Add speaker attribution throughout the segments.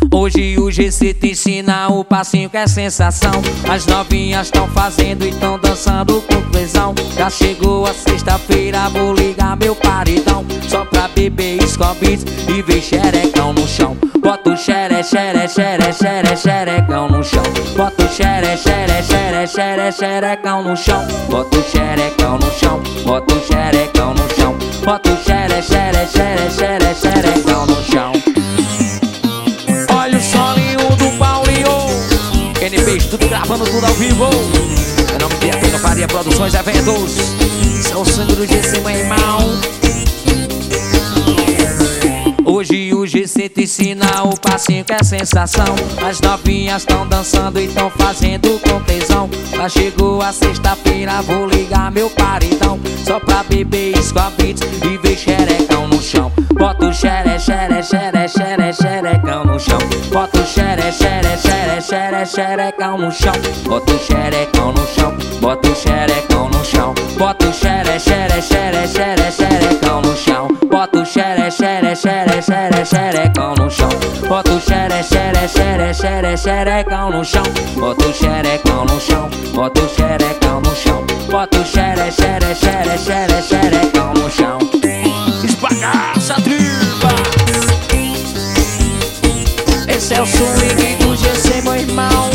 Speaker 1: Hoje o GC te ensina o passinho que é sensação. As novinhas tão fazendo e tão dançando com tesão. Já chegou a sexta-feira, vou ligar meu paredão só pra beber Scobits e ver xerecão no chão. Bota o xere, xere, xere, xere, xerecão no chão. Bota o xere, xere, xere, xere, xerecão no chão. Bota o xerecão no chão. Bota o xerecão no chão. Bota o xere, xere, xere, xere, xerecão no chão. Olha o solinho do Paulinho, NPs, tudo gravando, tudo ao vivo. Meu nome é Aquino Faria Produções Eventos. Isso é o sangue do GC, meu irmão. Hoje o GC te ensina o passinho que é sensação. As novinhas tão dançando e tão fazendo com tesão. Já chegou a sexta-feira, vou ligar meu paredão só pra beber Scobits e ver xerecão no chão. Bota o xere, xere, xere, xere, xerecão no chão. Bota o xere, xere, xere, xere, xerecão no chão. Bota o xerecão no chão. Bota o xerecão no chão. Bota o xere, xere, xere, xere, xerecão no chão. Bota o xere, xere, xere, xere, xerecão no chão. Bota o xere, xere, xere, xere, xerecão no chão. Bota o xerecão no chão. Bota o xerecão no chão. Bota o xere, xere, xere, xere, xerecão no chão. Esbagaça a tripa. Esse é o swing do GC, meu irmão.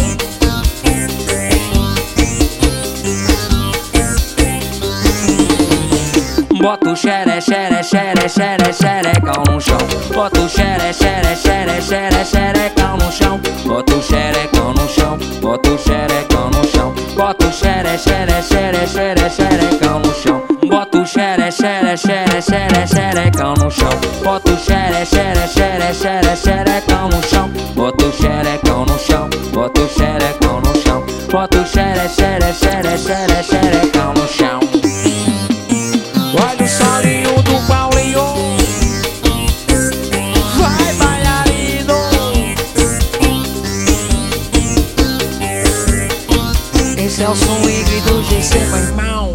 Speaker 1: Bota o xere, xere, xere, xere, xerecão no chão. Bota o xere, xere, xere, xere, xerecão no chão. Bota o xerecão no chão. Bota o xerecão no chão. Bota o xere, xere, xere, xere, xerecão no chão. Bota o xere, xere, xere, xere, xerecão no chão. Bota o xere, xere, xere, xere, xerecão no chão. Bota o xerecão no chão. Bota o xerecão no chão. Bota o xere, xere, xere, xere, xerecão no chão. Olha o solinho do Paulinho. Vai, bailarino. Esse é o swing do GC, meu irmão.